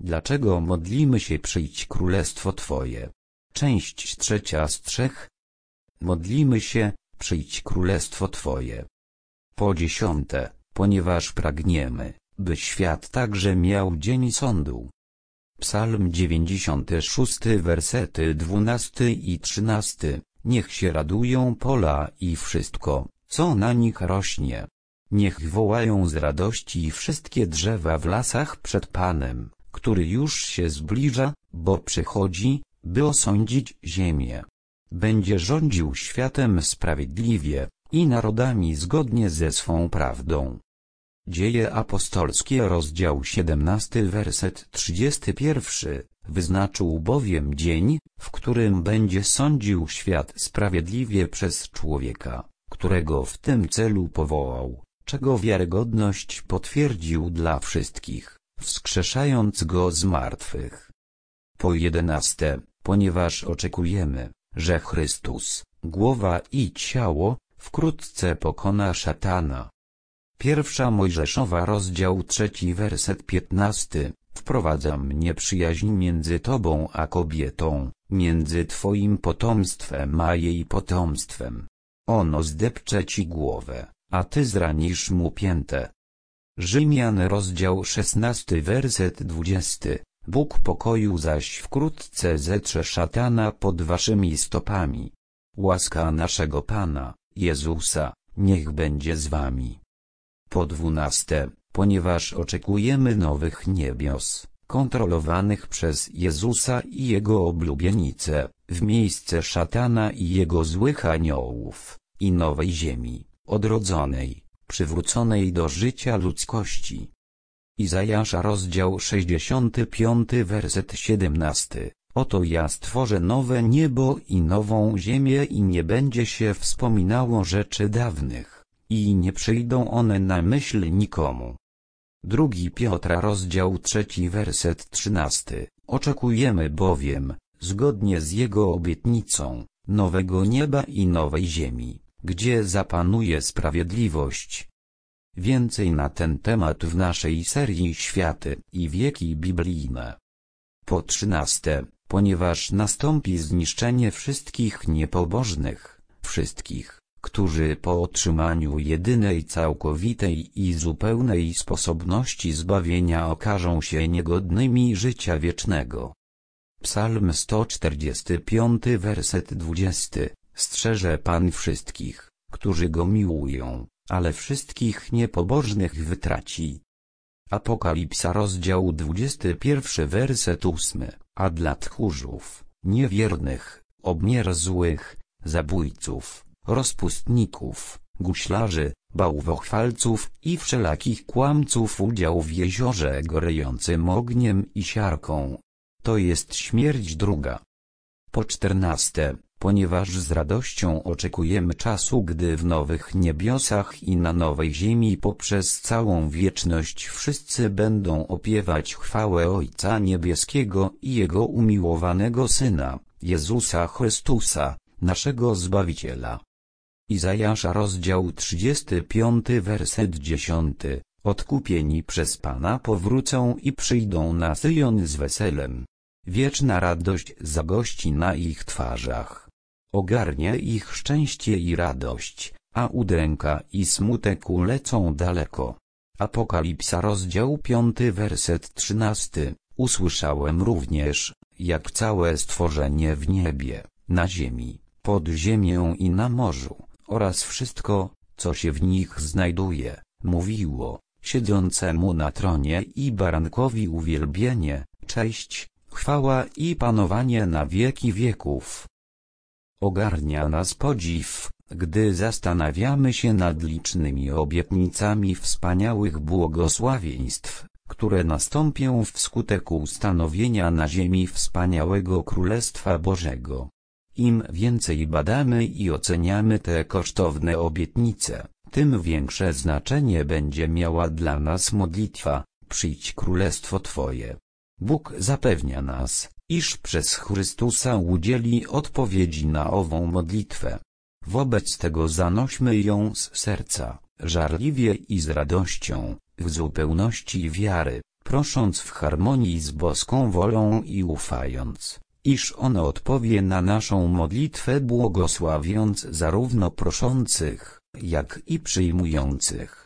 Dlaczego modlimy się przyjdź królestwo Twoje? Część 3 z 3. Modlimy się, przyjdź królestwo Twoje. Po 10. Ponieważ pragniemy, by świat także miał dzień sądu. Psalm 96, wersety 12 i 13. Niech się radują pola i wszystko, co na nich rośnie. Niech wołają z radości wszystkie drzewa w lasach przed Panem, który już się zbliża, bo przychodzi, by osądzić ziemię. Będzie rządził światem sprawiedliwie i narodami zgodnie ze swą prawdą. Dzieje apostolskie, rozdział 17, werset 31. Wyznaczył bowiem dzień, w którym będzie sądził świat sprawiedliwie przez człowieka, którego w tym celu powołał, czego wiarygodność potwierdził dla wszystkich, wskrzeszając go z martwych. Po 11. Ponieważ oczekujemy, że Chrystus, głowa i ciało, wkrótce pokona szatana. 1 Mojżeszowa, rozdział 3, werset 15. Wprowadzam nieprzyjaźń między tobą a kobietą, między twoim potomstwem a jej potomstwem. Ono zdepcze ci głowę, a ty zranisz mu piętę. Rzymian, rozdział 16, werset 20. Bóg pokoju zaś wkrótce zetrze szatana pod waszymi stopami. Łaska naszego Pana, Jezusa, niech będzie z wami. Po 12. Ponieważ oczekujemy nowych niebios, kontrolowanych przez Jezusa i Jego oblubienicę, w miejsce szatana i jego złych aniołów, i nowej ziemi, odrodzonej, przywróconej do życia ludzkości. Izajasza, rozdział 65, werset 17. Oto ja stworzę nowe niebo i nową ziemię i nie będzie się wspominało rzeczy dawnych, i nie przyjdą one na myśl nikomu. 2 Piotra, rozdział 3, werset 13. Oczekujemy bowiem, zgodnie z Jego obietnicą, nowego nieba i nowej ziemi, gdzie zapanuje sprawiedliwość. Więcej na ten temat w naszej serii Światy i wieki biblijne. Po 13. Ponieważ nastąpi zniszczenie wszystkich niepobożnych, wszystkich, którzy po otrzymaniu jedynej całkowitej i zupełnej sposobności zbawienia okażą się niegodnymi życia wiecznego. Psalm 145, werset 20. Strzeże Pan wszystkich, którzy Go miłują, ale wszystkich niepobożnych wytraci. Apokalipsa, rozdział 21, werset 8. A dla tchórzów, niewiernych, obmierzłych, zabójców, rozpustników, guślarzy, bałwochwalców i wszelakich kłamców udział w jeziorze gorejącym ogniem i siarką. To jest śmierć druga. Po 14. Ponieważ z radością oczekujemy czasu, gdy w nowych niebiosach i na nowej ziemi poprzez całą wieczność wszyscy będą opiewać chwałę Ojca Niebieskiego i Jego umiłowanego Syna, Jezusa Chrystusa, naszego Zbawiciela. Izajasza, rozdział 35, werset 10. Odkupieni przez Pana powrócą i przyjdą na Syjon z weselem. Wieczna radość zagości na ich twarzach. Ogarnie ich szczęście i radość, a udręka i smutek ulecą daleko. Apokalipsa, rozdział 5, werset 13. Usłyszałem również, jak całe stworzenie w niebie, na ziemi, pod ziemią i na morzu, oraz wszystko, co się w nich znajduje, mówiło, siedzącemu na tronie i barankowi uwielbienie, cześć, chwała i panowanie na wieki wieków. Ogarnia nas podziw, gdy zastanawiamy się nad licznymi obietnicami wspaniałych błogosławieństw, które nastąpią wskutek ustanowienia na ziemi wspaniałego Królestwa Bożego. Im więcej badamy i oceniamy te kosztowne obietnice, tym większe znaczenie będzie miała dla nas modlitwa, przyjdź królestwo Twoje. Bóg zapewnia nas, iż przez Chrystusa udzieli odpowiedzi na ową modlitwę. Wobec tego zanośmy ją z serca, żarliwie i z radością, w zupełności wiary, prosząc w harmonii z boską wolą i ufając, iż ono odpowie na naszą modlitwę, błogosławiąc zarówno proszących, jak i przyjmujących.